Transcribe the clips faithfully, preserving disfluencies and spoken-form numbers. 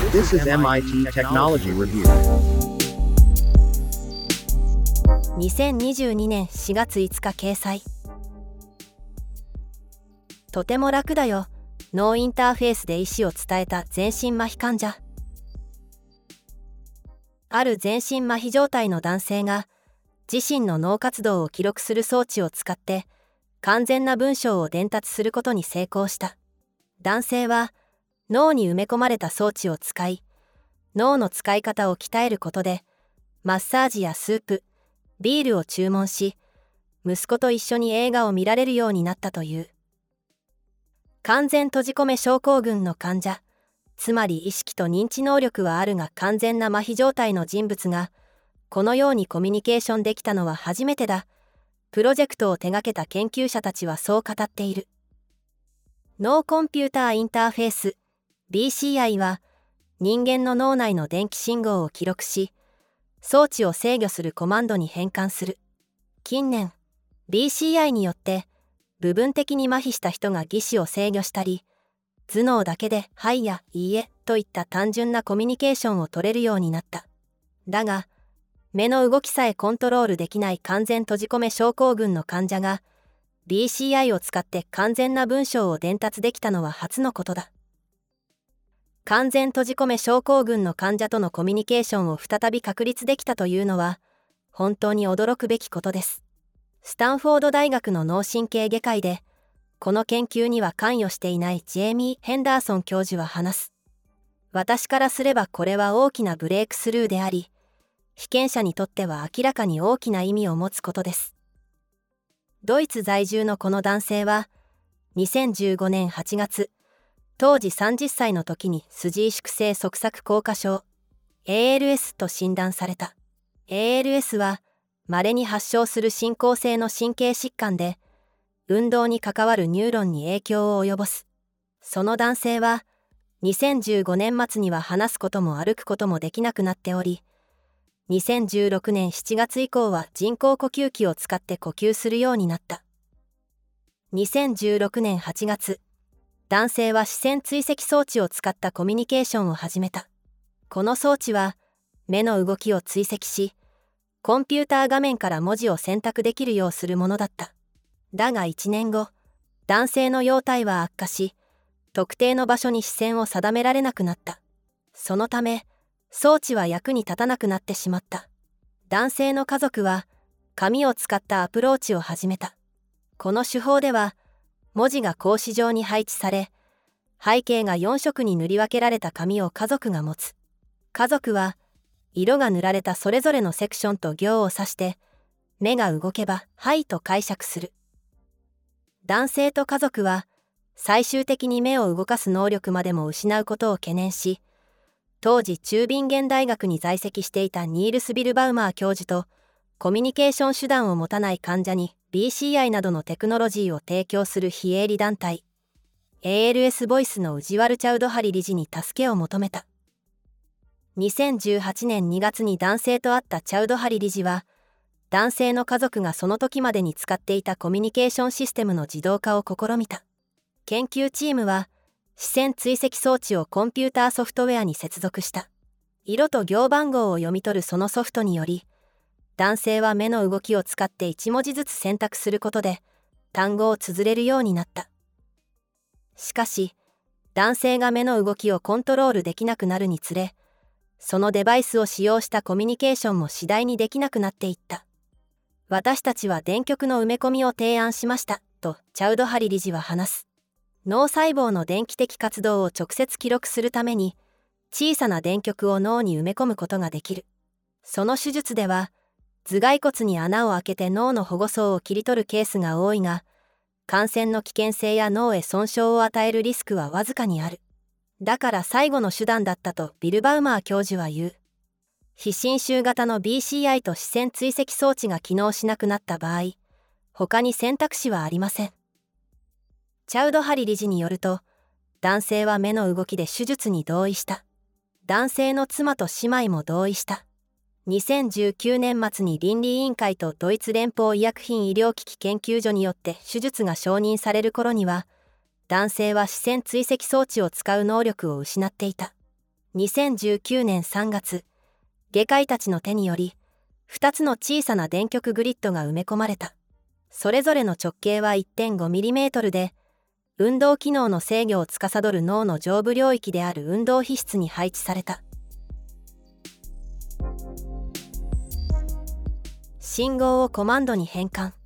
This is エムアイティー Technology Review. にせんにじゅうにねんしがついつか掲載。とても楽だよ。脳インターフェースで意思を伝えた全身麻痺患者。ある全身麻痺状態の男性が自身の脳活動を記録する装置を使って完全な文章を伝達することに成功した。男性は脳に埋め込まれた装置を使い、脳の使い方を鍛えることでマッサージやスープ、ビールを注文し、息子と一緒に映画を見られるようになったという。完全閉じ込め症候群の患者、つまり意識と認知能力はあるが完全な麻痺状態の人物がこのようにコミュニケーションできたのは初めてだ。プロジェクトを手掛けた研究者たちはそう語っている。脳コンピューターインターフェース ビーシーアイ は人間の脳内の電気信号を記録し、装置を制御するコマンドに変換する。近年 ビーシーアイ によって部分的に麻痺した人が義肢を制御したり、頭脳だけではいやいいえといった単純なコミュニケーションを取れるようになった。だが目の動きさえコントロールできない完全閉じ込め症候群の患者が ビーシーアイ を使って完全な文章を伝達できたのは初のことだ。完全閉じ込め症候群の患者とのコミュニケーションを再び確立できたというのは本当に驚くべきことです。スタンフォード大学の脳神経外科医でこの研究には関与していないジェイミー・ヘンダーソン教授は話す。私からすればこれは大きなブレイクスルーであり、被験者にとっては明らかに大きな意味を持つことです。ドイツ在住のこの男性はにせんじゅうごねんはちがつ、当時さんじゅっさいの時に筋萎縮性側索硬化症 エーエルエス と診断された。 エーエルエス は稀に発症する進行性の神経疾患で、運動に関わるニューロンに影響を及ぼす。その男性はにせんじゅうごねん末には話すことも歩くこともできなくなっており、にせんじゅうろくねんしちがつ以降は人工呼吸器を使って呼吸するようになった。にせんじゅうろくねんはちがつ、男性は視線追跡装置を使ったコミュニケーションを始めた。この装置は目の動きを追跡し、コンピューター画面から文字を選択できるようするものだった。だがいちねんご、男性の容態は悪化し、特定の場所に視線を定められなくなった。そのため、装置は役に立たなくなってしまった。男性の家族は紙を使ったアプローチを始めた。この手法では文字が格子状に配置され、背景がよんしょくに塗り分けられた紙を家族が持つ。家族は色が塗られたそれぞれのセクションと行を指して目が動けばはいと解釈する。男性と家族は最終的に目を動かす能力までも失うことを懸念し、当時チュービンゲン大学に在籍していたニールス・ビルバウマー教授とコミュニケーション手段を持たない患者に ビーシーアイ などのテクノロジーを提供する非営利団体 エーエルエス ボイスのウジワル・チャウドハリ理事に助けを求めた。にせんじゅうはちねんにがつに男性と会ったチャウドハリ理事は、男性の家族がその時までに使っていたコミュニケーションシステムの自動化を試みた。研究チームは視線追跡装置をコンピューターソフトウェアに接続した。色と行番号を読み取るそのソフトにより、男性は目の動きを使っていち文字ずつ選択することで単語を綴れるようになった。しかし、男性が目の動きをコントロールできなくなるにつれ、そのデバイスを使用したコミュニケーションも次第にできなくなっていった。私たちは電極の埋め込みを提案しました、とチャウドハリ理事は話す。脳細胞の電気的活動を直接記録するために小さな電極を脳に埋め込むことができる。その手術では頭蓋骨に穴を開けて脳の保護層を切り取るケースが多いが、感染の危険性や脳へ損傷を与えるリスクはわずかにある。だから最後の手段だったとビルバウマー教授は言う。非侵襲型の ビーシーアイ と視線追跡装置が機能しなくなった場合、他に選択肢はありません。チャウドハリ理事によると、男性は目の動きで手術に同意した。男性の妻と姉妹も同意した。にせんじゅうきゅうねん末に倫理委員会とドイツ連邦医薬品医療機器研究所によって手術が承認される頃には、男性は視線追跡装置を使う能力を失っていた。 にせんじゅうきゅうねんさんがつ、外科医たちの手により、ふたつの小さな電極グリッドが埋め込まれた。それぞれの直径は いってんごミリメートル で、運動機能の制御を司る脳の上部領域である運動皮質に配置された。信号をコマンドに変換。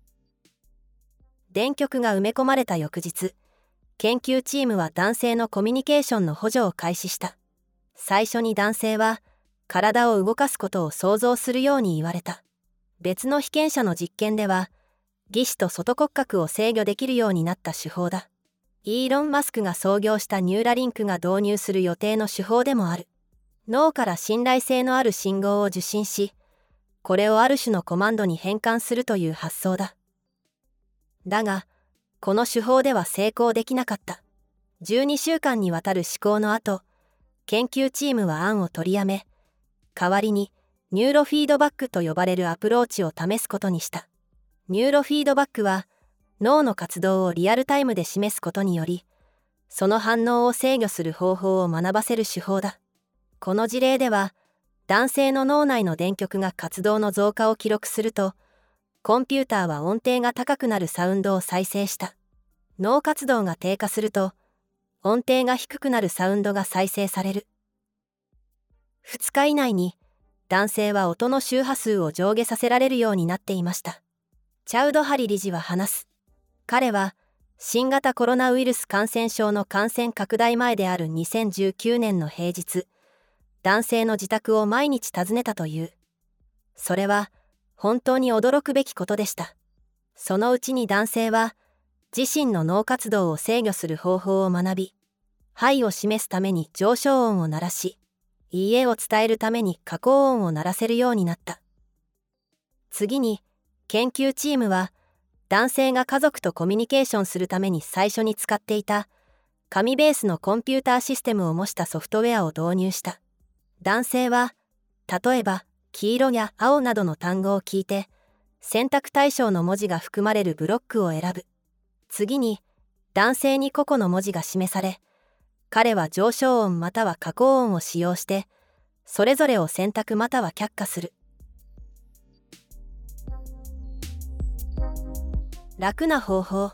電極が埋め込まれた翌日、研究チームは男性のコミュニケーションの補助を開始した。最初に男性は、体を動かすことを想像するように言われた。別の被験者の実験では、義肢と外骨格を制御できるようになった手法だ。イーロン・マスクが創業したニューラリンクが導入する予定の手法でもある。脳から信頼性のある信号を受信し、これをある種のコマンドに変換するという発想だ。だが、この手法では成功できなかった。じゅうにしゅうかんにわたる試行の後、研究チームは案を取りやめ、代わりにニューロフィードバックと呼ばれるアプローチを試すことにした。ニューロフィードバックは、脳の活動をリアルタイムで示すことにより、その反応を制御する方法を学ばせる手法だ。この事例では、男性の脳内の電極が活動の増加を記録すると、コンピューターは音程が高くなるサウンドを再生した。脳活動が低下すると、音程が低くなるサウンドが再生される。ふつか以内に、男性は音の周波数を上下させられるようになっていました。チャウドハリ理事は話す。彼は、新型コロナウイルス感染症の感染拡大前であるにせんじゅうきゅうねんの平日、男性の自宅を毎日訪ねたという。それは、本当に驚くべきことでした。そのうちに男性は、自身の脳活動を制御する方法を学び、はいを示すために上昇音を鳴らし、いいえを伝えるために下降音を鳴らせるようになった。次に、研究チームは、男性が家族とコミュニケーションするために最初に使っていた、紙ベースのコンピューターシステムを模したソフトウェアを導入した。男性は、例えば、黄色や青などの単語を聞いて、選択対象の文字が含まれるブロックを選ぶ。次に、男性に個々の文字が示され、彼は上昇音または下降音を使用して、それぞれを選択または却下する。楽な方法。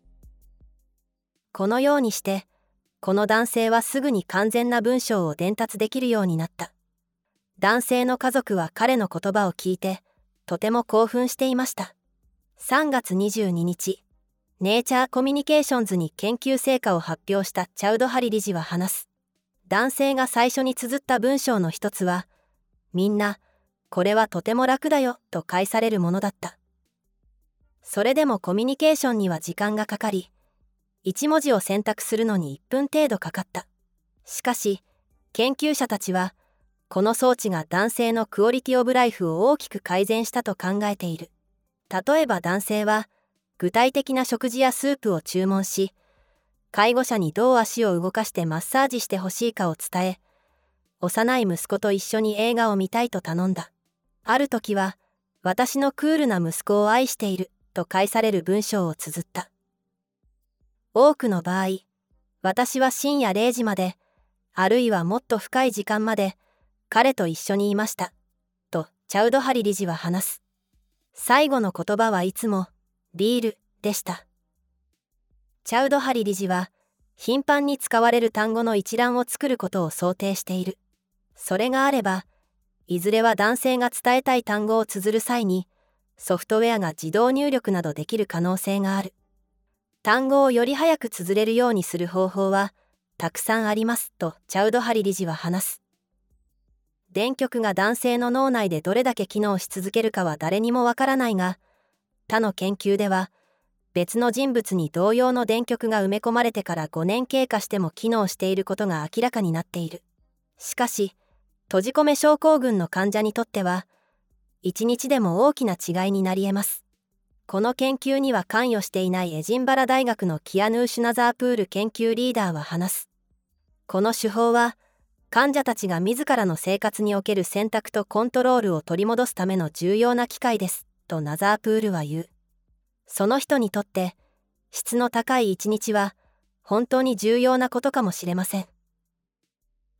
このようにして、この男性はすぐに完全な文章を伝達できるようになった。男性の家族は彼の言葉を聞いて、とても興奮していました。さんがつにじゅうににち、ネイチャーコミュニケーションズに研究成果を発表したチャウドハリ理事は話す。男性が最初に綴った文章の一つは、みんな、これはとても楽だよ、と返されるものだった。それでもコミュニケーションには時間がかかり、いち文字を選択するのにいっぷん程度かかった。しかし、研究者たちは、この装置が男性のクオリティオブライフを大きく改善したと考えている。例えば男性は、具体的な食事やスープを注文し、介護者にどう足を動かしてマッサージしてほしいかを伝え、幼い息子と一緒に映画を見たいと頼んだ。ある時は、私のクールな息子を愛していると返される文章を綴った。多くの場合、私は深夜れいじまで、あるいはもっと深い時間まで、彼と一緒にいました。と、チャウドハリ理事は話す。最後の言葉はいつも、ビール、でした。チャウドハリ理事は、頻繁に使われる単語の一覧を作ることを想定している。それがあれば、いずれは男性が伝えたい単語を綴る際に、ソフトウェアが自動入力などできる可能性がある。単語をより早く綴れるようにする方法は、たくさんありますとチャウドハリ理事は話す。電極が男性の脳内でどれだけ機能し続けるかは誰にもわからないが、他の研究では、別の人物に同様の電極が埋め込まれてからごねん経過しても機能していることが明らかになっている。しかし、閉じ込め症候群の患者にとっては、一日でも大きな違いになり得ます。この研究には関与していないエジンバラ大学のキアヌー・シュナザープール研究リーダーは話す。この手法は、患者たちが自らの生活における選択とコントロールを取り戻すための重要な機会です、とナザープールは言う。その人にとって、質の高い一日は、本当に重要なことかもしれません。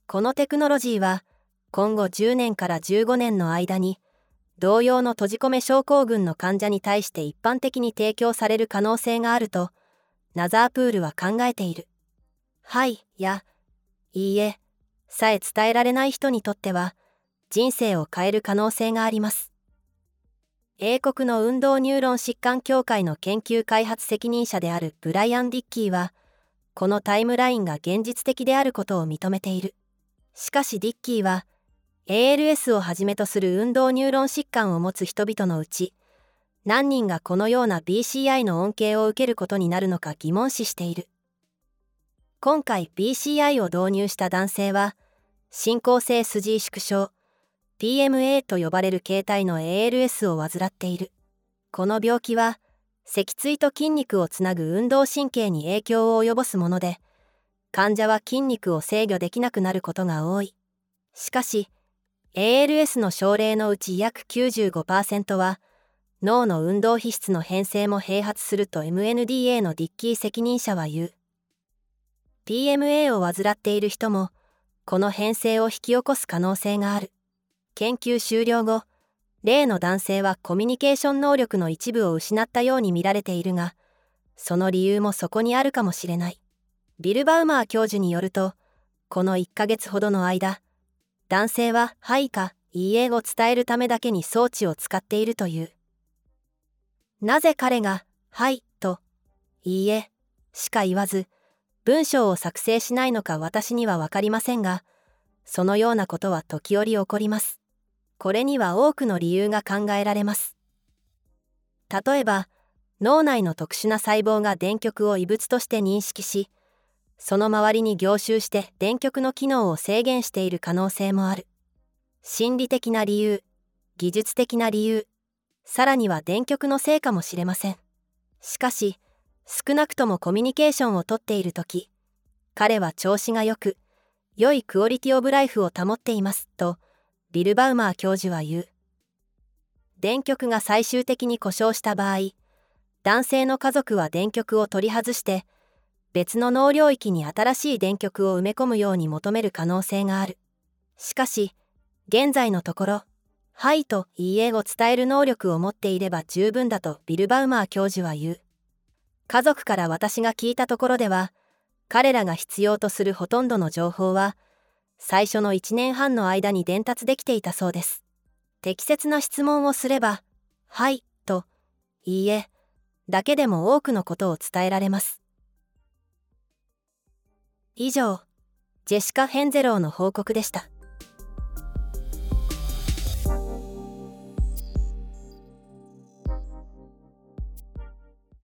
このテクノロジーは今後じゅうねんからじゅうごねんの間に同様の閉じ込め症候群の患者に対して一般的に提供される可能性があるとナザープールは考えている。はいやいいえさえ伝えられない人にとっては人生を変える可能性があります。英国の運動ニューロン疾患協会の研究開発責任者であるブライアン・ディッキーはこのタイムラインが現実的であることを認めている。しかしディッキーは エーエルエス をはじめとする運動ニューロン疾患を持つ人々のうち何人がこのような ビーシーアイ の恩恵を受けることになるのか疑問視している。今回 ビーシーアイ を導入した男性は進行性筋萎縮症 ピーエムエー と呼ばれる形態の エーエルエス を患っている。この病気は脊椎と筋肉をつなぐ運動神経に影響を及ぼすもので患者は筋肉を制御できなくなることが多い。しかし エーエルエス の症例のうち約 きゅうじゅうごパーセント は脳の運動皮質の変性も併発すると エムエヌディーエー のディッキー責任者は言う。ピーエムエー を患っている人もこの変性を引き起こす可能性がある。研究終了後、例の男性はコミュニケーション能力の一部を失ったように見られているが、その理由もそこにあるかもしれない。ビル・バウマー教授によると、このいっかげつほどの間、男性ははいかいいえを伝えるためだけに装置を使っているという。なぜ彼がはいといいえしか言わず、文章を作成しないのか私にはわかりませんが、そのようなことは時折起こります。これには多くの理由が考えられます。例えば、脳内の特殊な細胞が電極を異物として認識し、その周りに凝集して電極の機能を制限している可能性もある。心理的な理由、技術的な理由、さらには電極のせいかもしれません。しかし、少なくともコミュニケーションをとっているとき、彼は調子が良く、良いクオリティオブライフを保っていますと、ビル・バウマー教授は言う。電極が最終的に故障した場合、男性の家族は電極を取り外して、別の脳領域に新しい電極を埋め込むように求める可能性がある。しかし、現在のところ、はいといいえを伝える能力を持っていれば十分だとビル・バウマー教授は言う。家族から私が聞いたところでは、彼らが必要とするほとんどの情報は、最初のいちねんはんの間に伝達できていたそうです。適切な質問をすれば、はいといいえだけでも多くのことを伝えられます。以上、ジェシカ・ヘンゼローの報告でした。